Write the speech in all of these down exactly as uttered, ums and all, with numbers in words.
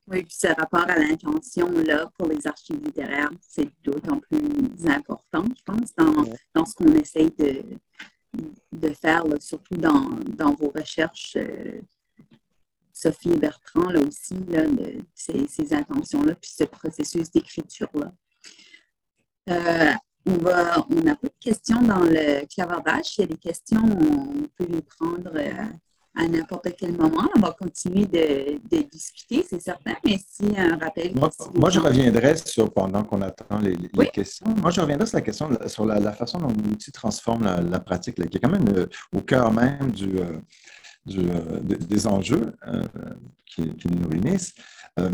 Oui, puis ce rapport à l'intention, là, pour les archives littéraires, c'est d'autant plus important, je pense, dans, Ouais. dans ce qu'on essaye de, de faire, là, surtout dans, dans vos recherches, euh, Sophie et Bertrand, là aussi, là, de, ces, ces intentions-là, puis ce processus d'écriture-là. Euh, on va, on n'a pas de questions dans le clavardage. S'il y a des questions, on peut les prendre euh, à n'importe quel moment. On va continuer de, de discuter, c'est certain, mais si un rappel que Moi, si les moi, je gens... reviendrai sur, pendant qu'on attend les, Oui, les questions, moi, je reviendrai sur la question, sur la, la façon dont l'outil transforme la, la pratique, là, qui est quand même euh, au cœur même du, euh, du, euh, des enjeux euh, qui, qui, nous réunissent. Euh,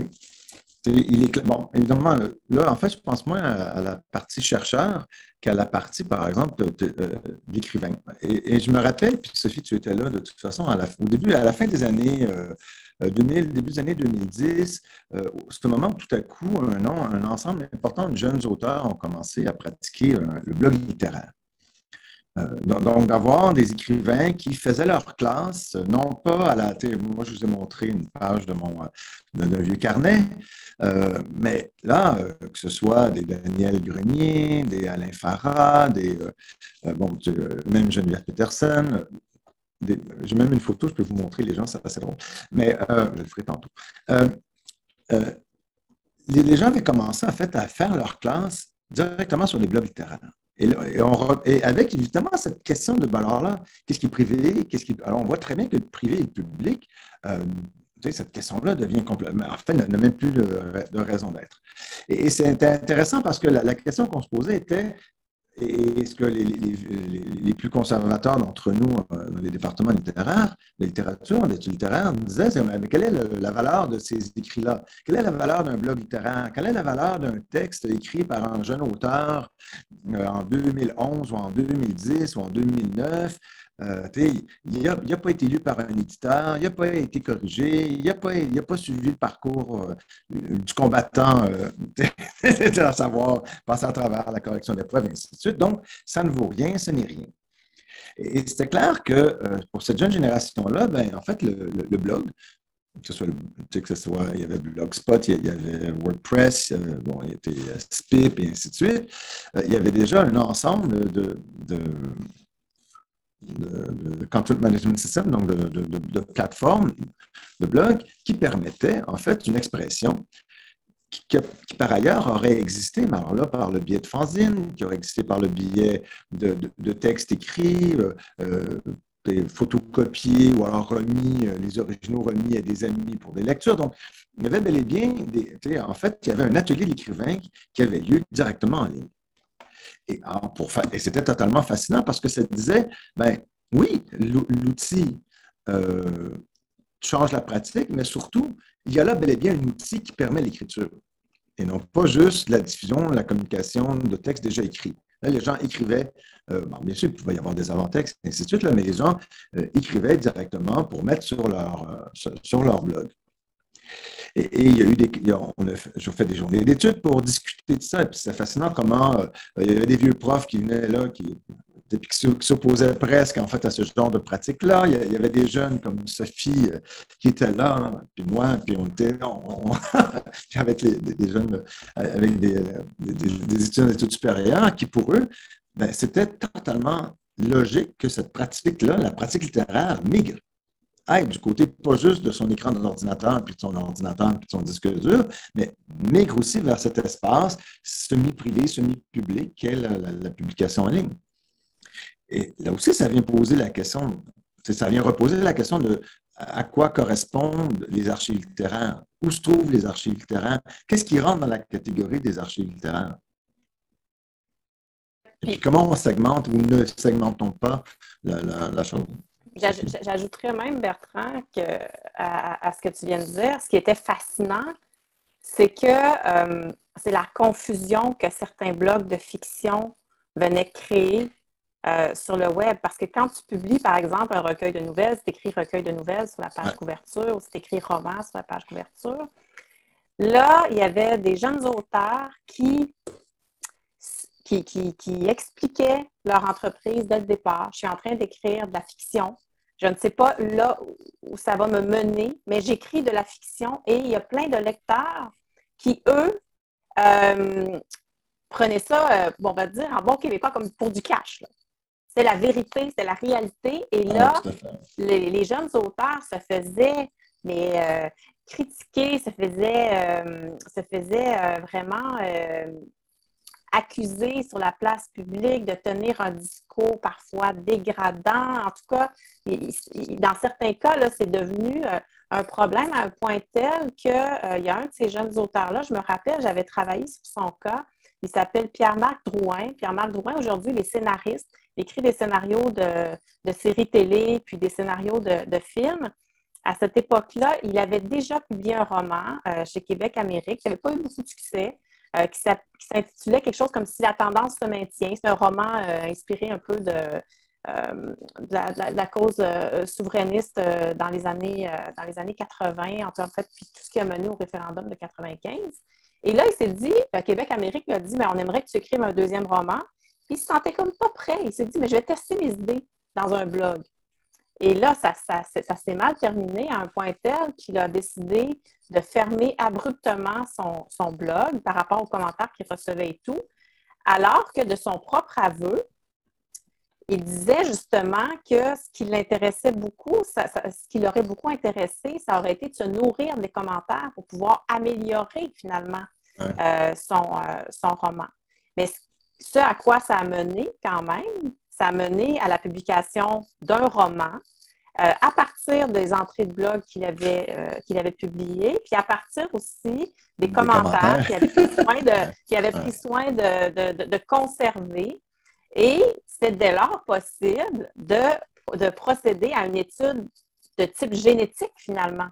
il est, bon, évidemment, là, en fait, je pense moins à, à la partie chercheur qu'à la partie, par exemple, de, de, euh, d'écrivain. Et, et, je me rappelle, puis Sophie, tu étais là de toute façon, à la, au début, à la fin des années euh, deux mille, début des années deux mille dix, euh, c'est un moment où tout à coup, un, un ensemble important de jeunes auteurs ont commencé à pratiquer euh, le blog littéraire. Euh, donc, d'avoir des écrivains qui faisaient leur classe, non pas à la... Moi, je vous ai montré une page de mon d'un vieux carnet, euh, mais là, euh, que ce soit des Daniel Grenier, des Alain Farah, des... Euh, bon, même Geneviève Peterson, j'ai même une photo, je peux vous montrer les gens, c'est assez drôle, mais euh, je le ferai tantôt. Euh, euh, les, les gens avaient commencé, en fait, à faire leur classe directement sur les blogs littéraires. Et, et, on, et, avec évidemment cette question de, ben alors là, qu'est-ce qui est privé, qu'est-ce qui, alors on voit très bien que le privé et le public, euh, cette question-là devient complètement, en fait, n'a même plus de, de raison d'être. Et, et c'est intéressant parce que la, la question qu'on se posait était, et ce que les, les, les plus conservateurs d'entre nous, dans les départements littéraires, de littérature, d'études littéraires, disaient, c'est, mais quelle est le, la valeur de ces écrits-là? Quelle est la valeur d'un blog littéraire? Quelle est la valeur d'un texte écrit par un jeune auteur euh, en deux mille onze ou en deux mille dix ou en deux mille neuf? Euh, il n'a pas été lu par un éditeur, il n'a pas été corrigé, il n'a pas, pas suivi le parcours euh, du combattant, euh, à savoir passer à travers la correction des preuves, et ainsi de suite. Donc, ça ne vaut rien, ce n'est rien. Et, et c'était clair que euh, pour cette jeune génération-là, ben, en fait, le, le, le blog, que ce soit, le, que ce soit, il y avait Blogspot, il y avait WordPress, il y avait, bon, il y avait Spip, et ainsi de suite. Euh, il y avait déjà un ensemble de, de de, de content management system, donc de, de, de, de plateformes, de blogs, qui permettaient en fait une expression qui, qui, qui, par ailleurs aurait existé, mais alors là, par le biais de fanzines, qui aurait existé par le biais de, de, de textes écrits, euh, photocopiés ou alors remis, les originaux remis à des amis pour des lectures. Donc, il y avait bel et bien, des, en fait, il y avait un atelier d'écrivain qui avait lieu directement en ligne. Et, alors, pour, et c'était totalement fascinant parce que ça disait, ben oui, l'outil euh, change la pratique, mais surtout, il y a là bel et bien un outil qui permet l'écriture. Et non pas juste la diffusion, la communication de textes déjà écrits. Là, les gens écrivaient, euh, bon, bien sûr, il pouvait y avoir des avant-textes, et ainsi de suite, là, mais les gens euh, écrivaient directement pour mettre sur leur, euh, sur, sur leur blog. Et, et, il y a eu des, il y a, on a fait, je fais des journées d'études pour discuter de ça. Et puis c'est fascinant comment euh, il y avait des vieux profs qui venaient là, qui, qui s'opposaient presque en fait à ce genre de pratique-là. Il, il y avait des jeunes comme Sophie euh, qui étaient là, puis moi, puis on était on, on, avec les, des, des jeunes avec des, des, des étudiants d'études supérieures qui, pour eux, ben, c'était totalement logique que cette pratique-là, la pratique littéraire, migre. Aille du côté pas juste de son écran d'ordinateur, puis de son ordinateur, puis de son disque dur, mais migre aussi vers cet espace semi-privé, semi-public qu'est la, la, la publication en ligne. Et là aussi, ça vient poser la question, ça vient reposer la question de à quoi correspondent les archives littéraires, où se trouvent les archives littéraires, qu'est-ce qui rentre dans la catégorie des archives littéraires. Et puis comment on segmente ou ne segmente-t-on pas la, la, la chose? J'ajouterais même, Bertrand, que, à, à ce que tu viens de dire, ce qui était fascinant, c'est que euh, c'est la confusion que certains blogs de fiction venaient créer euh, sur le web. Parce que quand tu publies, par exemple, un recueil de nouvelles, c'est écrit recueil de nouvelles sur la page ouais. couverture, ou c'est écrit roman sur la page couverture. Là, il y avait des jeunes auteurs qui Qui, qui, qui expliquaient leur entreprise dès le départ. Je suis en train d'écrire de la fiction. Je ne sais pas là où ça va me mener, mais j'écris de la fiction et il y a plein de lecteurs qui, eux, euh, prenaient ça, euh, bon, on va dire, en bon québécois, comme pour du cash. Là. C'est la vérité, c'est la réalité. Et là, Ah, les, les jeunes auteurs se faisaient mais, euh, critiquer, se faisaient, euh, se faisaient euh, vraiment euh, accuser sur la place publique de tenir un discours parfois dégradant. En tout cas, il, il, dans certains cas, là, c'est devenu euh, un problème à un point tel qu'il euh, y a un de ces jeunes auteurs-là, je me rappelle, j'avais travaillé sur son cas. Il s'appelle Pierre-Marc Drouin. Pierre-Marc Drouin, aujourd'hui, il est scénariste. Il écrit des scénarios de, de séries télé, puis des scénarios de, de films. À cette époque-là, il avait déjà publié un roman euh, chez Québec Amérique qui n'avait pas eu beaucoup de succès, euh, qui s'intitulait quelque chose comme Si la tendance se maintient. C'est un roman euh, inspiré un peu de, euh, de, la, de, la, de la cause euh, souverainiste euh, dans, les années, euh, dans les années quatre-vingt, en fait, puis tout ce qui a mené au référendum de quatre-vingt-quinze. Et là, il s'est dit, euh, Québec Amérique lui a dit, mais on aimerait que tu écrives un deuxième roman. Puis il se sentait comme pas prêt. Il s'est dit, mais je vais tester mes idées dans un blog. Et là, ça, ça, ça s'est mal terminé à un point tel qu'il a décidé de fermer abruptement son, son blog par rapport aux commentaires qu'il recevait et tout, alors que de son propre aveu, il disait justement que ce qui l'intéressait beaucoup, ça, ça, ce qui l'aurait beaucoup intéressé, ça aurait été de se nourrir des commentaires pour pouvoir améliorer finalement ouais. euh, son, euh, son roman. Mais ce à quoi ça a mené quand même, ça a mené à la publication d'un roman euh, à partir des entrées de blog qu'il avait, euh, qu'il avait publiées, puis à partir aussi des, des commentaires, commentaires. qu'il avait pris soin de, qu'il avait pris soin de, de, de, de conserver. Et c'est dès lors possible de, de procéder à une étude de type génétique, finalement,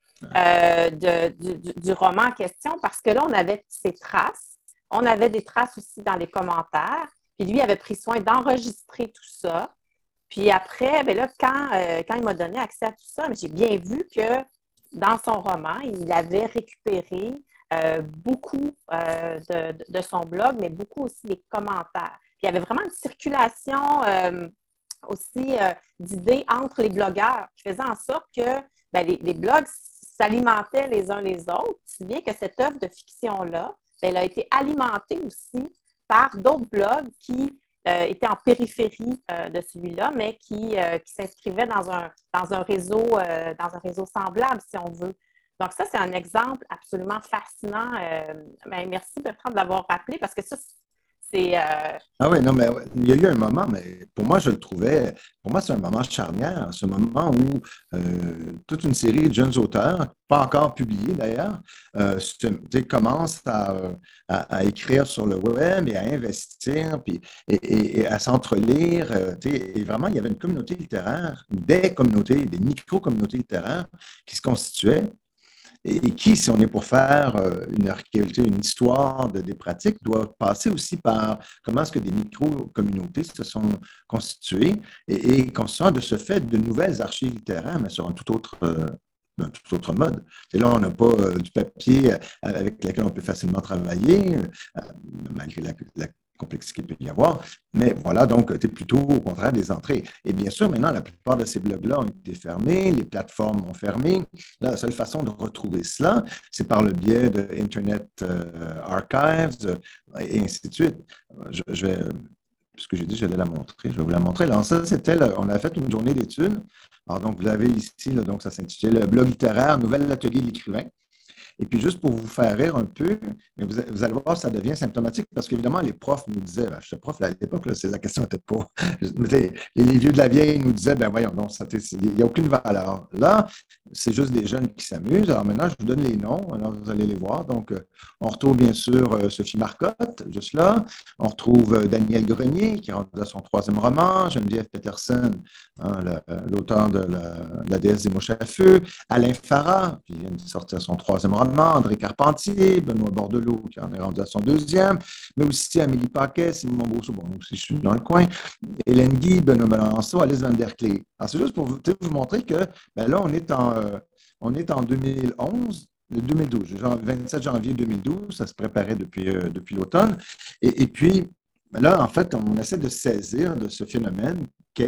euh, de, du, du roman en question, parce que là, on avait ces traces. On avait des traces aussi dans les commentaires. Puis lui avait pris soin d'enregistrer tout ça. Puis après, bien là, quand, euh, quand il m'a donné accès à tout ça, j'ai bien vu que dans son roman, il avait récupéré euh, beaucoup euh, de, de son blog, mais beaucoup aussi des commentaires. Puis il y avait vraiment une circulation euh, aussi euh, d'idées entre les blogueurs qui faisait en sorte que bien, les, les blogs s'alimentaient les uns les autres, si bien que cette œuvre de fiction-là, bien, elle a été alimentée aussi par d'autres blogs qui euh, étaient en périphérie euh, de celui-là, mais qui, euh, qui s'inscrivaient dans un, dans, un réseau, euh, dans un réseau semblable, si on veut. Donc ça, c'est un exemple absolument fascinant. Euh, ben, merci Bertrand de l'avoir rappelé parce que ça, c'est... Euh... Ah oui, non, mais il y a eu un moment, mais pour moi, je le trouvais, pour moi, c'est un moment charnière, ce moment où euh, toute une série de jeunes auteurs, pas encore publiés d'ailleurs, euh, commencent à, à, à écrire sur le web et à investir, puis, et, et, et à s'entrelire. Euh, et vraiment, il y avait une communauté littéraire, des communautés, des micro-communautés littéraires qui se constituaient. Et qui, si on est pour faire une archéologie, une histoire de, des pratiques, doit passer aussi par comment est-ce que des micro-communautés se sont constituées et, et constituant de ce fait de nouvelles archives littéraires, mais sur un tout autre, euh, un tout autre mode. Et là, on n'a pas euh, du papier avec lequel on peut facilement travailler, euh, malgré la, la complexité qu'il peut y avoir. Mais voilà, donc, tu es plutôt au contraire des entrées. Et bien sûr, maintenant, la plupart de ces blogs-là ont été fermés, les plateformes ont fermé. Là, la seule façon de retrouver cela, c'est par le biais de Internet euh, Archives euh, et ainsi de suite. Je, je vais, puisque j'ai dit que j'allais la montrer, je vais vous la montrer. Alors, ça, c'était, on a fait une journée d'études. Alors, donc, vous l'avez ici, là, donc ça s'intitule le blog littéraire, nouvel atelier de l'écrivain. Et puis, juste pour vous faire rire un peu, mais vous, vous allez voir, ça devient symptomatique parce qu'évidemment, les profs nous disaient, ben, je suis prof à l'époque, c'est la question n'était pas. Les, les vieux de la vieille nous disaient, ben voyons, non, il n'y a aucune valeur. Là, c'est juste des jeunes qui s'amusent. Alors maintenant, je vous donne les noms, alors vous allez les voir. Donc, on retrouve bien sûr Sophie Marcotte, juste là. On retrouve Daniel Grenier, qui est rendu à son troisième roman, Geneviève Peterson, hein, l'auteur de la, la déesse des mouches à feu, Alain Farah, qui vient de sortir son troisième roman, André Carpentier, Benoît Bordelot, qui en est rendu à son deuxième, mais aussi Amélie Paquet, Simon Bousseau, bon, aussi je suis dans le coin, Hélène Guy, Benoît Melançon, Alice Van Der Klee. Alors, c'est juste pour vous, vous montrer que, ben là, on est en, euh, on est en deux mille onze, deux mille douze, vingt-sept janvier deux mille douze, ça se préparait depuis, euh, depuis l'automne, et, et puis, là, en fait, on essaie de saisir de ce phénomène qu'est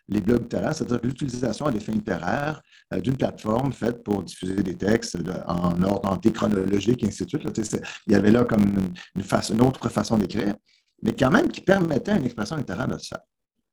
les blogs littéraires, c'est-à-dire l'utilisation à des fins littéraires euh, d'une plateforme faite pour diffuser des textes de, en ordre antéchronologique, et ainsi de suite. Là, il y avait là comme une, une, façon, une autre façon d'écrire, mais quand même qui permettait une expression littéraire de ça.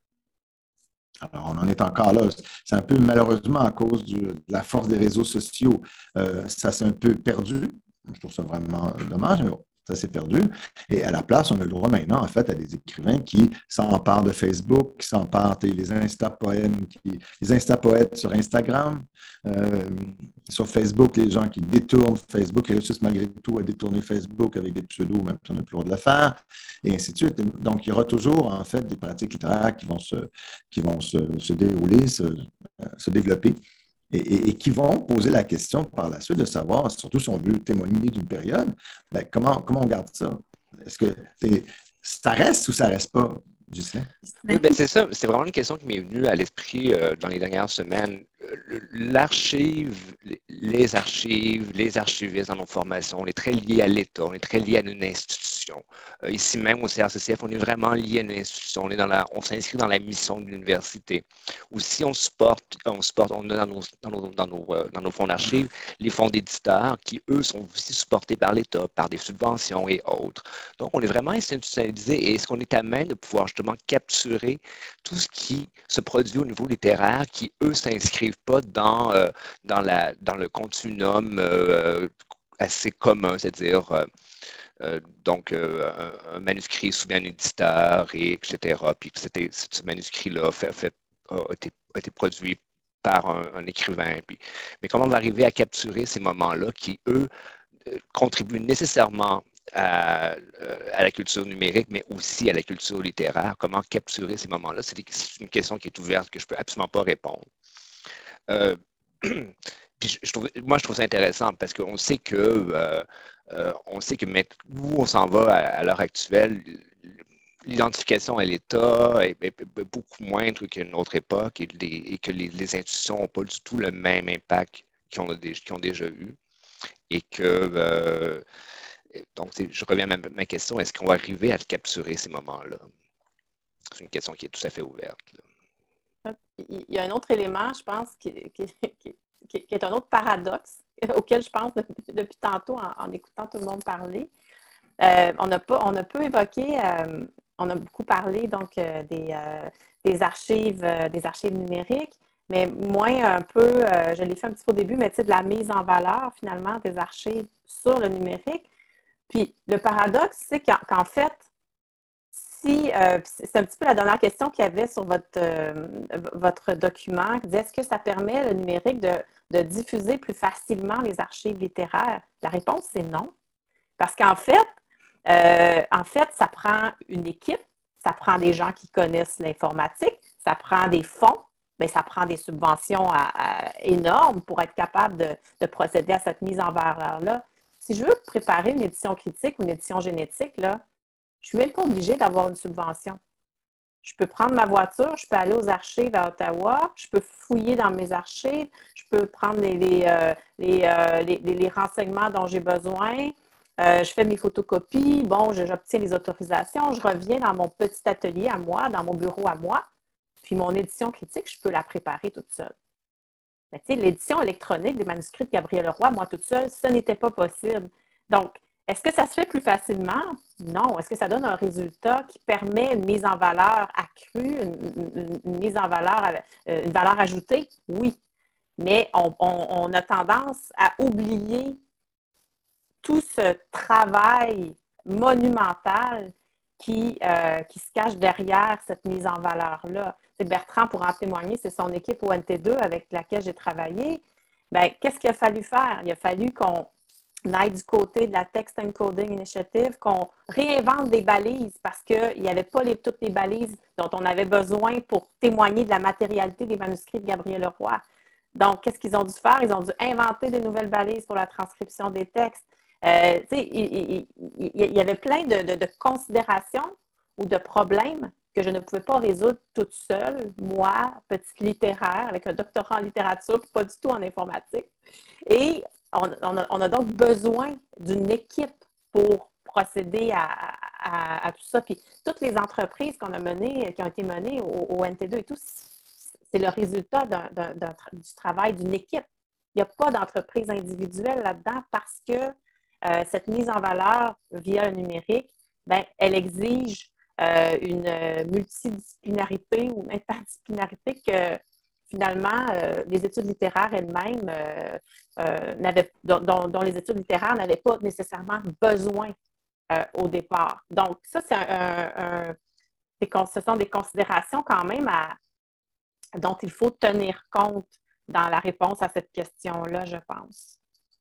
Alors, on en est encore là. C'est un peu, malheureusement, à cause du, de la force des réseaux sociaux, euh, ça s'est un peu perdu. Je trouve ça vraiment dommage, mais bon, ça s'est perdu. Et à la place, on a le droit maintenant, en fait, à des écrivains qui s'emparent de Facebook, qui s'emparent des Insta-poèmes, qui, les Insta-poètes sur Instagram, euh, sur Facebook, les gens qui détournent Facebook, réussissent malgré tout à détourner Facebook avec des pseudos, même si on n'a plus le droit de le faire, et ainsi de suite. Donc, il y aura toujours, en fait, des pratiques littéraires qui vont se, qui vont se, se dérouler, se, se développer. Et, et, et qui vont poser la question par la suite de savoir, surtout si on veut témoigner d'une période, ben comment, comment on garde ça? Est-ce que ça reste ou ça ne reste pas, Ghislain? Oui, ben c'est ça. C'est vraiment une question qui m'est venue à l'esprit euh, dans les dernières semaines. L'archive, les archives, les archivistes dans nos formations, on est très liés à l'État, on est très liés à une institution. Euh, ici même au C R C C F, on est vraiment lié à une institution. On est dans la, on s'inscrit dans la mission de l'université. Aussi, on supporte, on supporte, on a dans nos, dans nos, dans nos, euh, dans nos fonds d'archives les fonds d'éditeurs qui, eux, sont aussi supportés par l'État, par des subventions et autres. Donc, on est vraiment institutionnalisé et est-ce qu'on est à même de pouvoir justement capturer tout ce qui se produit au niveau littéraire qui, eux, ne s'inscrivent pas dans, euh, dans, la, dans le continuum euh, assez commun, c'est-à-dire euh, euh, donc euh, un, un manuscrit soumis à un éditeur, et etc. Puis c'était, ce manuscrit-là fait, fait, a, été, a été produit par un, un écrivain. Puis, mais comment on va arriver à capturer ces moments-là qui, eux, contribuent nécessairement À, à la culture numérique, mais aussi à la culture littéraire. Comment capturer ces moments-là? C'est une question qui est ouverte que je ne peux absolument pas répondre. Euh, puis je, je trouve, moi, je trouve ça intéressant parce qu'on sait que, euh, euh, on sait que où on s'en va à, à l'heure actuelle, l'identification à l'État est, est, est beaucoup moindre qu'à une autre époque et, les, et que les, les institutions n'ont pas du tout le même impact qu'ils ont, qu'ils ont déjà eu. Et que euh, donc, je reviens à ma, ma question, est-ce qu'on va arriver à capturer ces moments-là? C'est une question qui est tout à fait ouverte. Là. Il y a un autre élément, je pense, qui, qui, qui, qui est un autre paradoxe auquel je pense depuis, depuis tantôt en, en écoutant tout le monde parler. Euh, on, a pas, on a peu évoqué, euh, on a beaucoup parlé donc euh, des, euh, des, archives, euh, des archives numériques, mais moins un peu, euh, je l'ai fait un petit peu au début, mais tu sais, de la mise en valeur finalement des archives sur le numérique. Puis le paradoxe, c'est qu'en, qu'en fait, si euh, c'est un petit peu la dernière question qu'il y avait sur votre, euh, votre document, qui disait est-ce que ça permet le numérique de, de diffuser plus facilement les archives littéraires? La réponse, c'est non. Parce qu'en fait, euh, en fait, ça prend une équipe, ça prend des gens qui connaissent l'informatique, ça prend des fonds, bien, ça prend des subventions à, à, énormes pour être capable de, de procéder à cette mise en valeur-là. Si je veux préparer une édition critique ou une édition génétique, là, je ne suis même pas obligée d'avoir une subvention. Je peux prendre ma voiture, je peux aller aux archives à Ottawa, je peux fouiller dans mes archives, je peux prendre les, les, euh, les, euh, les, les renseignements dont j'ai besoin, euh, je fais mes photocopies, bon, j'obtiens les autorisations, je reviens dans mon petit atelier à moi, dans mon bureau à moi, puis mon édition critique, je peux la préparer toute seule. Mais tu sais, l'édition électronique des manuscrits de Gabriel Leroy, moi toute seule, ce n'était pas possible. Donc, est-ce que ça se fait plus facilement? Non. Est-ce que ça donne un résultat qui permet une mise en valeur accrue, une, une, une mise en valeur, une valeur ajoutée? Oui. Mais on, on, on a tendance à oublier tout ce travail monumental qui, euh, qui se cache derrière cette mise en valeur-là. C'est Bertrand, pour en témoigner, c'est son équipe au N T deux avec laquelle j'ai travaillé. Bien, qu'est-ce qu'il a fallu faire? Il a fallu qu'on aille du côté de la Text Encoding Initiative, qu'on réinvente des balises parce qu'il n'y avait pas les, toutes les balises dont on avait besoin pour témoigner de la matérialité des manuscrits de Gabriel Leroy. Donc, qu'est-ce qu'ils ont dû faire? Ils ont dû inventer des nouvelles balises pour la transcription des textes. Euh, il, il, il, il y avait plein de, de, de considérations ou de problèmes que je ne pouvais pas résoudre toute seule, moi, petite littéraire, avec un doctorat en littérature, pas du tout en informatique. Et on, on, a, on a donc besoin d'une équipe pour procéder à, à, à tout ça. Puis toutes les entreprises qu'on a menées, qui ont été menées au, au N T deux et tout, c'est le résultat d'un, d'un, d'un, du travail d'une équipe. Il n'y a pas d'entreprise individuelle là-dedans parce que euh, cette mise en valeur via le numérique, ben, elle exige euh, une multidisciplinarité ou une interdisciplinarité que finalement, euh, les études littéraires elles-mêmes, euh, euh, n'avaient, dont, dont les études littéraires n'avaient pas nécessairement besoin euh, au départ. Donc, ça, c'est un, un, un, des, ce sont des considérations quand même à, dont il faut tenir compte dans la réponse à cette question-là, je pense.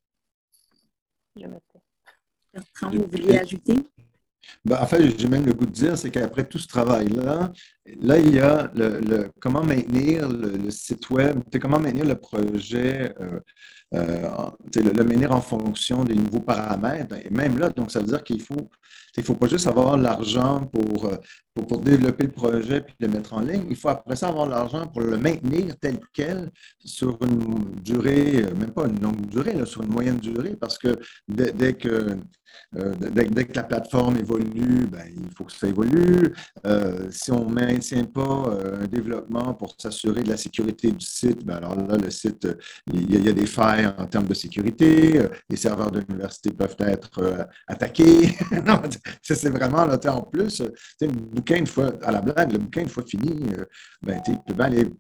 Je me tais. Bertrand, vous vouliez ajouter? Ben, en fait, j'ai même le goût de dire, c'est qu'après tout ce travail-là, là, il y a le, le comment maintenir le, le site web, comment maintenir le projet, euh, euh, le, le maintenir en fonction des nouveaux paramètres. Et même là, donc, ça veut dire qu'il faut, il faut pas juste avoir l'argent pour, pour, pour développer le projet puis le mettre en ligne. Il faut après ça avoir l'argent pour le maintenir tel quel sur une durée, même pas une longue durée, là, sur une moyenne durée, parce que dès, dès que Euh, dès, dès que la plateforme évolue, ben, il faut que ça évolue. Euh, si on ne maintient pas euh, un développement pour s'assurer de la sécurité du site, ben, alors là, le site, il y, a, il y a des failles en termes de sécurité. Les serveurs de l'université peuvent être euh, attaqués. Non, c'est vraiment, là, en plus, le bouquin, une fois, à la blague, le bouquin, une fois fini, euh, ben, tu peux bien aller.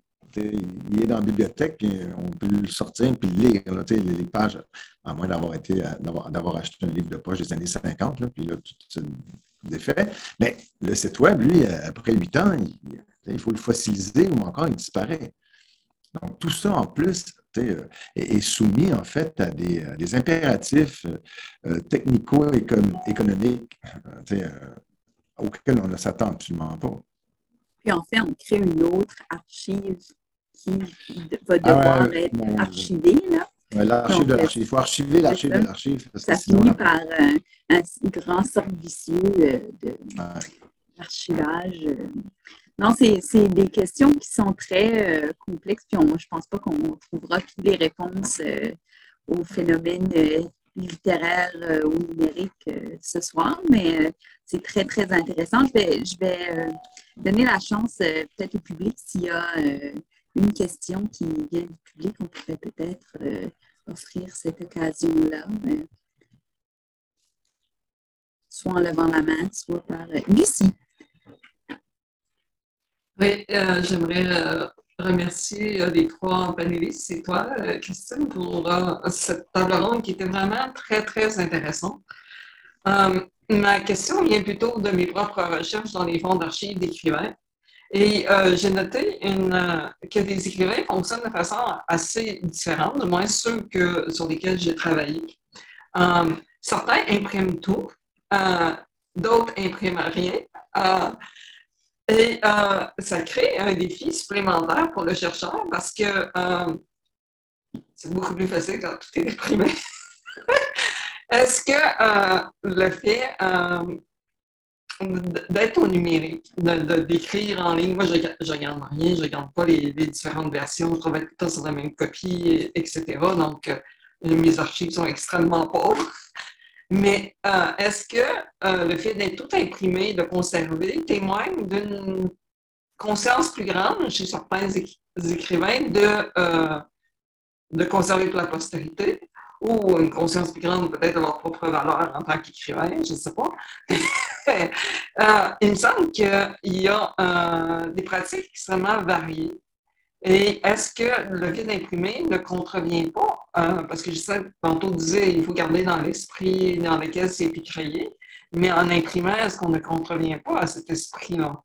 Il est dans la bibliothèque, puis on peut le sortir puis le lire, là, les, les pages, à moins d'avoir été d'avoir, d'avoir acheté un livre de poche des années cinquante, là, puis là, tout c'est défait. Mais le site web, lui, après huit ans, il, il faut le fossiliser ou encore il disparaît. Donc, tout ça, en plus, est, est soumis, en fait, à des, à des impératifs euh, technico-économiques euh, auxquels on ne s'attend absolument pas. Puis, en fait, on crée une autre archive qui va devoir ah ouais, être bon, archivée, là. Ouais, l'archive de l'archive. Il faut archiver l'archive de l'archive. Ça finit la... par un, un grand cercle vicieux de l'archivage. Ouais. Non, c'est, c'est des questions qui sont très euh, complexes, puis on, je ne pense pas qu'on trouvera toutes les réponses euh, aux phénomènes euh, littéraires euh, ou numériques euh, ce soir, mais euh, c'est très, très intéressant. Je vais, je vais euh, donner la chance euh, peut-être au public s'il y a euh, une question qui vient du public, on pourrait peut-être euh, offrir cette occasion-là. Euh, soit en levant la main, soit par... Euh, Lucie. Oui, euh, j'aimerais euh, remercier euh, les trois panélistes et toi, euh, Christine, pour euh, cette table ronde qui était vraiment très, très intéressante. Euh, ma question vient plutôt de mes propres recherches dans les fonds d'archives d'écrivains. Et euh, j'ai noté une, euh, que les écrivains fonctionnent de façon assez différente, du moins ceux que, sur lesquels j'ai travaillé. Euh, certains impriment tout, euh, d'autres impriment rien. Euh, et euh, ça crée un défi supplémentaire pour le chercheur parce que euh, c'est beaucoup plus facile quand tout est imprimé. Est-ce que euh, le fait euh, d'être au numérique, de, de, d'écrire en ligne, moi je ne regarde rien, je ne regarde pas les, les différentes versions, je travaille tout le temps sur la même copie, et cetera. Donc, euh, mes archives sont extrêmement pauvres. Mais euh, est-ce que euh, le fait d'être tout imprimé, de conserver, témoigne d'une conscience plus grande chez certains écrivains de, euh, de conserver pour la postérité, ou une conscience plus grande peut-être de leur propre valeur en tant qu'écrivain, je ne sais pas. euh, il me semble qu'il y a euh, des pratiques extrêmement variées. Et est-ce que le fait d'imprimer ne contrevient pas, euh, parce que je sais, tantôt disait, il faut garder dans l'esprit dans lequel c'est été créé, mais en imprimant, est-ce qu'on ne contrevient pas à cet esprit-là?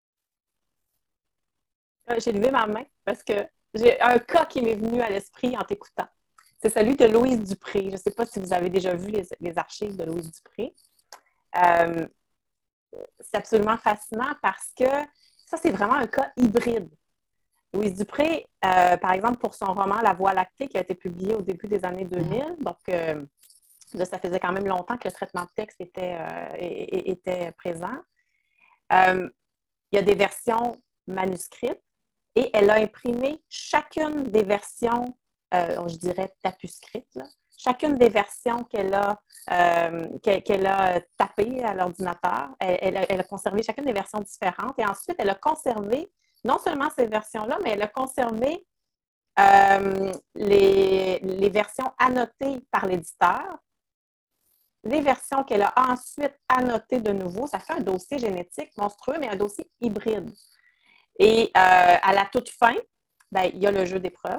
J'ai levé ma main parce que j'ai un cas qui m'est venu à l'esprit en t'écoutant. C'est celui de Louise Dupré. Je ne sais pas si vous avez déjà vu les, les archives de Louise Dupré. Euh, c'est absolument fascinant parce que ça, c'est vraiment un cas hybride. Louise Dupré, euh, par exemple, pour son roman La Voie lactée, qui a été publié au début des années deux mille, donc euh, là, ça faisait quand même longtemps que le traitement de texte était, euh, était présent. Euh, il y a des versions manuscrites et elle a imprimé chacune des versions, euh, je dirais tapuscrites, là, chacune des versions qu'elle a, euh, qu'elle a tapées à l'ordinateur. Elle, elle, a, elle a conservé chacune des versions différentes et ensuite, elle a conservé non seulement ces versions-là, mais elle a conservé euh, les, les versions annotées par l'éditeur, les versions qu'elle a ensuite annotées de nouveau. Ça fait un dossier génétique monstrueux, mais un dossier hybride. Et euh, à la toute fin, ben, il y a le jeu d'épreuves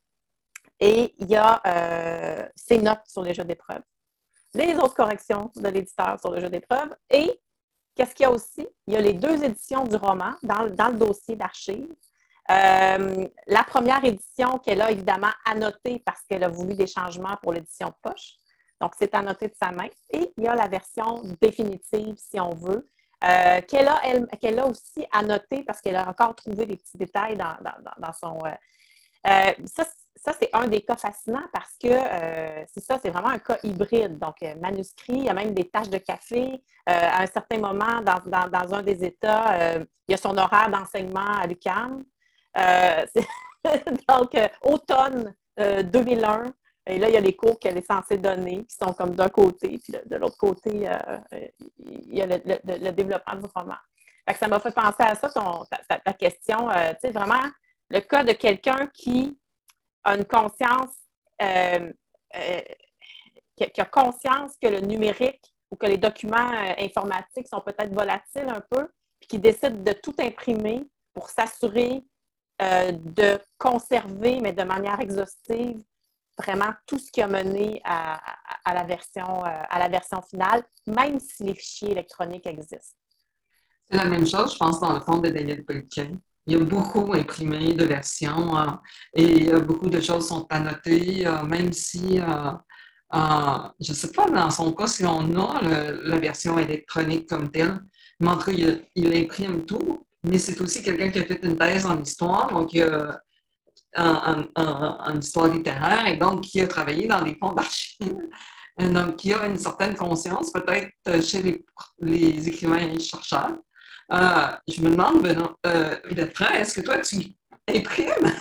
et il y a euh, ses notes sur les jeux d'épreuves, les autres corrections de l'éditeur sur le jeu d'épreuves et qu'est-ce qu'il y a aussi? Il y a les deux éditions du roman dans, dans le dossier d'archives. Euh, la première édition qu'elle a évidemment annotée parce qu'elle a voulu des changements pour l'édition poche. Donc, c'est annoté de sa main. Et il y a la version définitive, si on veut, euh, qu'elle a, elle, qu'elle a aussi annotée parce qu'elle a encore trouvé des petits détails dans, dans, dans son... Euh, euh, ça, ça c'est un des cas fascinants parce que euh, c'est ça, c'est vraiment un cas hybride. Donc, euh, manuscrit, il y a même des taches de café. Euh, à un certain moment, dans, dans, dans un des États, euh, il y a son horaire d'enseignement à l'U Q A M. Euh, donc, euh, automne euh, deux mille un. Et là, il y a les cours qu'elle est censée donner qui sont comme d'un côté, puis de, de l'autre côté, euh, il y a le, le, le développement du roman. Fait que ça m'a fait penser à ça, ton, ta, ta, ta question. Euh, tu sais, vraiment, le cas de quelqu'un qui a une conscience, euh, euh, qui, qui a conscience que le numérique ou que les documents euh, informatiques sont peut-être volatiles un peu, puis qui décide de tout imprimer pour s'assurer euh, de conserver, mais de manière exhaustive, vraiment tout ce qui a mené à, à, à, la version, euh, à la version finale, même si les fichiers électroniques existent. C'est la même chose, je pense, dans le fond de Daniel Pellequin. Il y a beaucoup imprimé de versions euh, et euh, beaucoup de choses sont annotées, euh, même si, euh, euh, je ne sais pas dans son cas si on a le, la version électronique comme telle, mais en tout cas, il, il imprime tout. Mais c'est aussi quelqu'un qui a fait une thèse en histoire, donc euh, en, en, en, histoire littéraire, et donc qui a travaillé dans les fonds d'archives. Donc, qui a une certaine conscience, peut-être chez les, les écrivains et les chercheurs. Euh, je me demande, Benoît, euh, Bertrand, est-ce que toi, tu imprimes?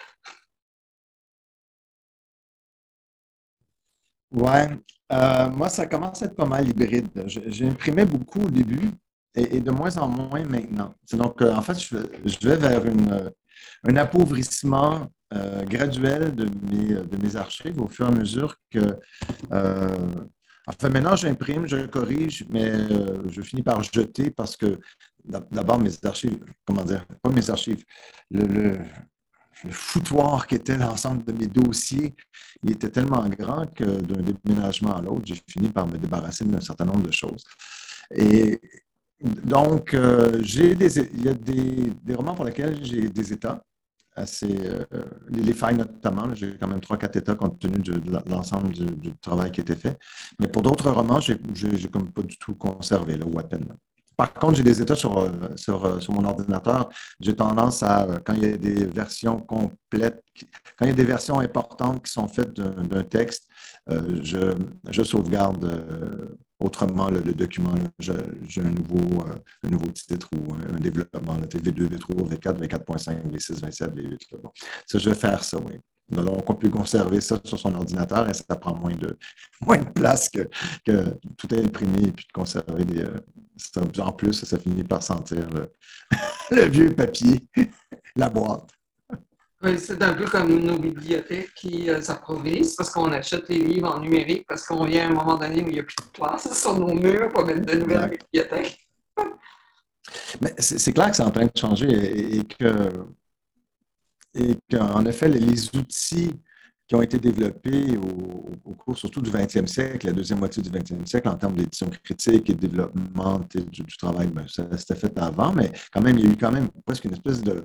Ouais, euh, moi, ça commence à être pas mal hybride. J'imprimais beaucoup au début et, et, de moins en moins maintenant. Donc, euh, en fait, je, je vais vers une, un appauvrissement euh, graduel de mes, de mes archives au fur et à mesure que... Euh, enfin, maintenant, j'imprime, je corrige, mais euh, je finis par jeter parce que d'abord, mes archives, comment dire, pas mes archives, le, le le foutoir qui était l'ensemble de mes dossiers, il était tellement grand que d'un déménagement à l'autre, j'ai fini par me débarrasser d'un certain nombre de choses. Et donc, euh, j'ai des, il y a des, des romans pour lesquels j'ai des états, assez, euh, les failles notamment, j'ai quand même trois, quatre états compte tenu de, de l'ensemble du, du, travail qui a été fait. Mais pour d'autres romans, j'ai comme pas du tout conservé, là, ou à peine. Par contre, j'ai des états sur, sur, sur mon ordinateur. J'ai tendance à, quand il y a des versions complètes, quand il y a des versions importantes qui sont faites d'un texte, euh, je, je sauvegarde euh, autrement le, le document. J'ai un nouveau, euh, un nouveau titre ou un, un développement, là, V deux, V trois, V quatre, V quatre point cinq, V six, V sept, V huit. Là, bon. Ça, je vais faire ça, oui. Donc, on peut conserver ça sur son ordinateur et ça prend moins de, moins de place que, que tout est imprimé et puis de conserver des... Euh, ça, en plus, ça finit par sentir le, le vieux papier, la boîte. Oui, c'est un peu comme nos bibliothèques qui euh, s'appauvrissent parce qu'on achète les livres en numérique parce qu'on vient à un moment donné où il n'y a plus de place sur nos murs pour mettre de nouvelles exact. Bibliothèques. Mais c'est clair que c'est en train de changer et, et que et qu'en effet, les outils qui ont été développés au, au cours surtout du vingtième siècle, la deuxième moitié du vingtième siècle, en termes d'édition critique et de développement du, du travail, ben, ça s'était fait avant, mais quand même, il y a eu quand même presque une espèce de...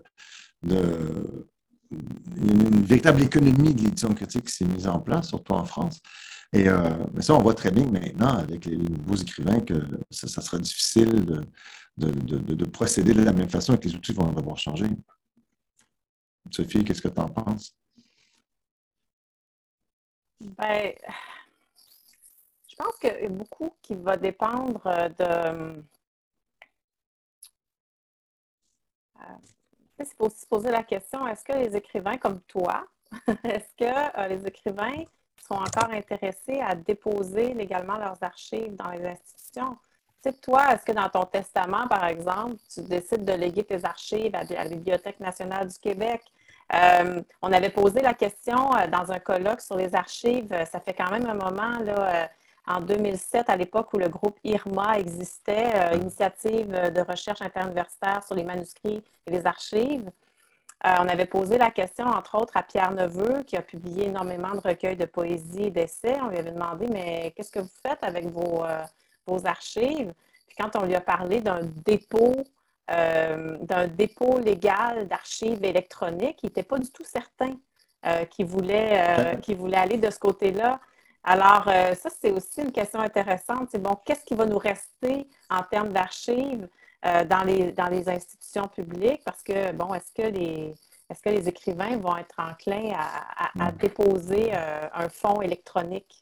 de il y a une, une véritable économie de l'édition critique qui s'est mise en place, surtout en France. Et euh, mais ça, on voit très bien maintenant, avec les, les nouveaux écrivains, que ça, ça sera difficile de, de, de, de procéder de la même façon et que les outils vont devoir changer. Sophie, qu'est-ce que tu en penses? Ben, je pense qu'il y a beaucoup qui va dépendre de... Il faut aussi se poser la question, est-ce que les écrivains comme toi, est-ce que euh, les écrivains sont encore intéressés à déposer légalement leurs archives dans les institutions? sais, toi, est-ce que dans ton testament, par exemple, tu décides de léguer tes archives à, la Bibliothèque nationale du Québec? Euh, on avait posé la question euh, dans un colloque sur les archives. Ça fait quand même un moment, là, euh, en deux mille sept, à l'époque où le groupe I R M A existait, euh, Initiative de recherche interuniversitaire sur les manuscrits et les archives. Euh, on avait posé la question, entre autres, à Pierre Neveu, qui a publié énormément de recueils de poésie et d'essais. On lui avait demandé, mais qu'est-ce que vous faites avec vos, euh, vos archives? Puis quand on lui a parlé d'un dépôt, euh, d'un dépôt légal d'archives électroniques, il n'était pas du tout certain euh, qu'il voulait, euh, qu'il voulait aller de ce côté-là. Alors, euh, ça, c'est aussi une question intéressante. C'est bon, qu'est-ce qui va nous rester en termes d'archives? Euh, dans, les, dans les institutions publiques parce que, bon, est-ce que les, est-ce que les écrivains vont être enclins à, à, à déposer euh, un fonds électronique?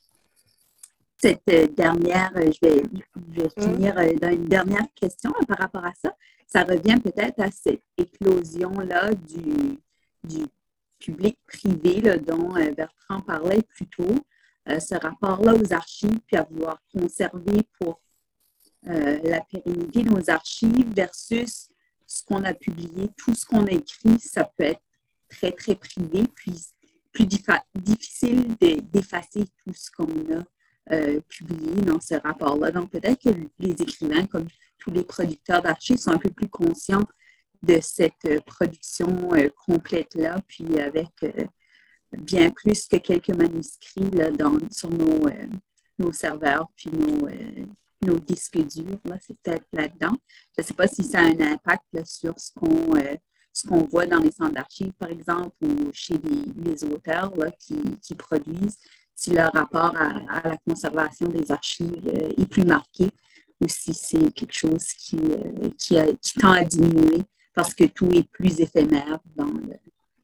Cette euh, dernière, euh, je vais, je vais finir euh, dans une dernière question euh, par rapport à ça. Ça revient peut-être à cette éclosion-là du, du public-privé là, dont euh, Bertrand parlait plus tôt. Euh, ce rapport-là aux archives, puis à vouloir conserver pour Euh, la pérennité de nos archives versus ce qu'on a publié, tout ce qu'on a écrit, ça peut être très, très privé, puis plus difficile de, d'effacer tout ce qu'on a euh, publié dans ce rapport-là. Donc, peut-être que les écrivains, comme tous les producteurs d'archives, sont un peu plus conscients de cette production euh, complète-là, puis avec euh, bien plus que quelques manuscrits là, dans, sur nos, euh, nos serveurs, puis nos, euh, nos disques durs, là, c'est peut-être là-dedans. Je ne sais pas si ça a un impact là, sur ce qu'on, euh, ce qu'on voit dans les centres d'archives, par exemple, ou chez les, les auteurs là, qui, qui produisent, si leur rapport à, à la conservation des archives euh, est plus marqué, ou si c'est quelque chose qui, euh, qui, a, qui tend à diminuer parce que tout est plus éphémère dans le...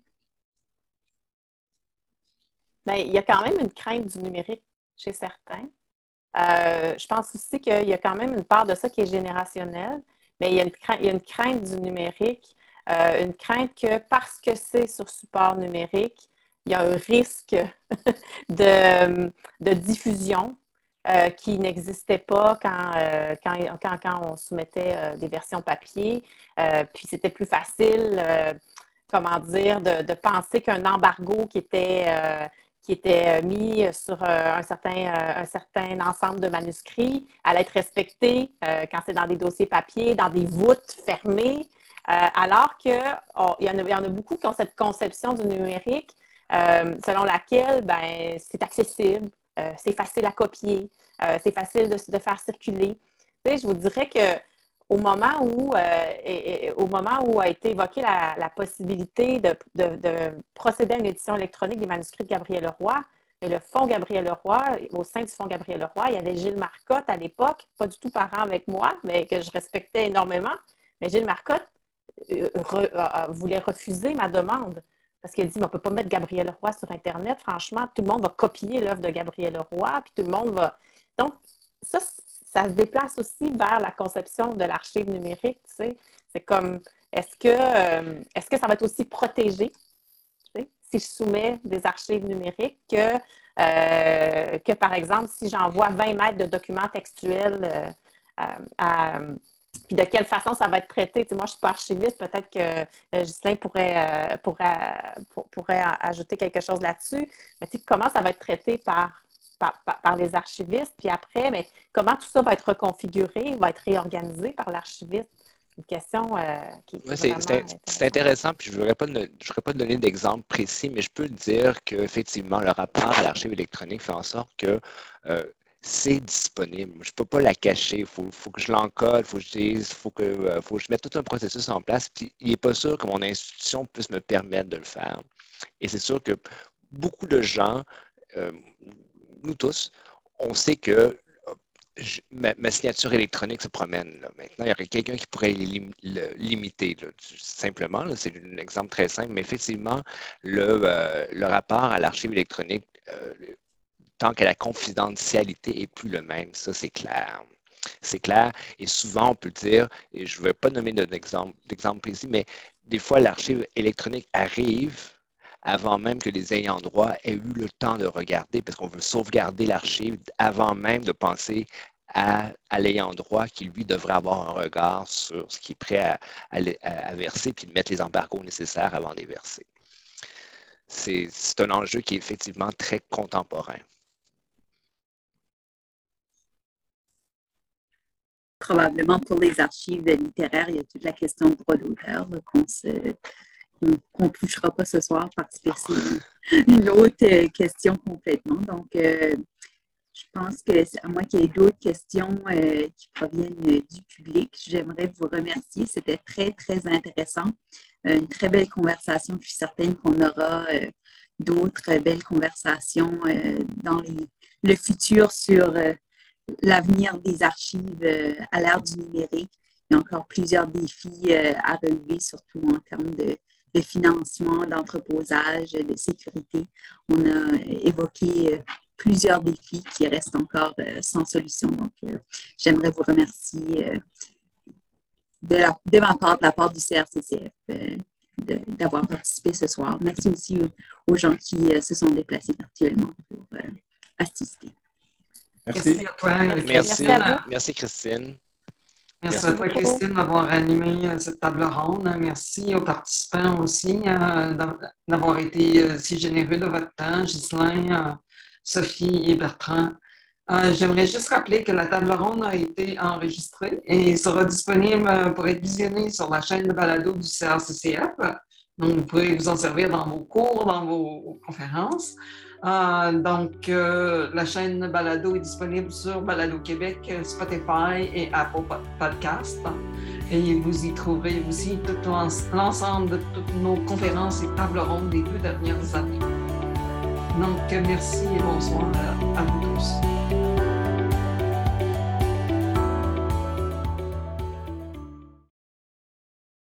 Bien, il y a quand même une crainte du numérique chez certains. Euh, je pense aussi qu'il y a quand même une part de ça qui est générationnelle, mais il y a une crainte, il y a une crainte du numérique, euh, une crainte que parce que c'est sur support numérique, il y a un risque de, de diffusion euh, qui n'existait pas quand, euh, quand, quand, quand on soumettait euh, des versions papier. Euh, puis c'était plus facile, euh, comment dire, de, de penser qu'un embargo qui était... Euh, qui était mis sur un certain, un certain ensemble de manuscrits, allait être respecté euh, quand c'est dans des dossiers papier, dans des voûtes fermées, euh, alors qu'il oh, y, y en a beaucoup qui ont cette conception du numérique euh, selon laquelle ben, c'est accessible, euh, c'est facile à copier, euh, c'est facile de, de faire circuler. Tu sais, je vous dirais que au moment où, euh, et, et, au moment où a été évoquée la, la possibilité de, de, de procéder à une édition électronique des manuscrits de Gabriel Leroy, et le Fonds Gabriel Leroy, au sein du Fonds Gabriel Leroy, il y avait Gilles Marcotte à l'époque, pas du tout parent avec moi, mais que je respectais énormément. Mais Gilles Marcotte euh, re, euh, voulait refuser ma demande parce qu'il a dit, on ne peut pas mettre Gabriel Leroy sur Internet. Franchement, tout le monde va copier l'œuvre de Gabriel Leroy, puis tout le monde va... Donc, ça, ça se déplace aussi vers la conception de l'archive numérique, tu sais. C'est comme, est-ce que, euh, est-ce que ça va être aussi protégé, tu sais, si je soumets des archives numériques que, euh, que par exemple, si j'envoie vingt mètres de documents textuels euh, à, à puis de quelle façon ça va être traité. Tu sais, moi, je ne suis pas archiviste, peut-être que euh, Ghislain pourrait, euh, pourrait, pour, pourrait ajouter quelque chose là-dessus. Mais tu sais, comment ça va être traité par, par, par, par les archivistes? Puis après, mais comment tout ça va être reconfiguré, va être réorganisé par l'archiviste? Une question euh, qui, qui ouais, est c'est, vraiment c'est, intéressante. c'est intéressant, puis je ne voudrais pas, pas donner d'exemple précis, mais je peux dire qu'effectivement, le rapport à l'archive électronique fait en sorte que euh, c'est disponible. Je ne peux pas la cacher. Il faut, faut que je l'encode, il faut que je dise, il faut que, euh, faut que je mette tout un processus en place. Puis il n'est pas sûr que mon institution puisse me permettre de le faire. Et c'est sûr que beaucoup de gens, euh, nous tous, on sait que je, ma, ma signature électronique se promène. Là. Maintenant, il y aurait quelqu'un qui pourrait lim, le limiter. Là. Simplement, là, c'est un exemple très simple, mais effectivement, le, euh, le rapport à l'archive électronique, euh, tant que la confidentialité n'est plus le même, ça c'est clair. C'est clair. Et souvent, on peut dire, et je ne vais pas nommer d'exemple, d'exemple précis, mais des fois, l'archive électronique arrive avant même que les ayants droit aient eu le temps de regarder, parce qu'on veut sauvegarder l'archive avant même de penser à, à l'ayant droit qui, lui, devrait avoir un regard sur ce qui est prêt à, à, à verser puis de mettre les embargos nécessaires avant de les verser. C'est, c'est un enjeu qui est effectivement très contemporain. Probablement pour les archives littéraires, il y a toute la question de droit d'auteur là, qu'on se, qu'on ne touchera pas ce soir parce que c'est une autre question complètement. Donc, euh, je pense que, à moins qu'il y ait d'autres questions euh, qui proviennent du public, j'aimerais vous remercier. C'était très, très intéressant. Euh, une très belle conversation. Je suis certaine qu'on aura euh, d'autres belles conversations euh, dans les, le futur sur euh, l'avenir des archives euh, à l'ère du numérique. Il y a encore plusieurs défis euh, à relever, surtout en termes de, de financement, d'entreposage, de sécurité. On a évoqué euh, plusieurs défis qui restent encore euh, sans solution. Donc, euh, j'aimerais vous remercier euh, de, la, de ma part, de la part du C R C C F, euh, de, d'avoir participé ce soir. Merci aussi aux, aux gens qui euh, se sont déplacés virtuellement pour euh, assister. Merci. Merci à toi, Merci, Christine. merci Christine. Merci à toi, Christine, d'avoir animé cette table ronde. Merci aux participants aussi euh, d'avoir été euh, si généreux de votre temps, Ghislain, euh, Sophie et Bertrand. Euh, j'aimerais juste rappeler que la table ronde a été enregistrée et sera disponible pour être visionnée sur la chaîne de balado du C R C C F. Donc, vous pourrez vous en servir dans vos cours, dans vos conférences. Euh, donc, euh, la chaîne balado est disponible sur Balado Québec, Spotify et Apple Podcast. Et vous y trouverez aussi tout l'ensemble de toutes nos conférences et tables rondes des deux dernières années. Donc, merci et bonsoir à vous tous.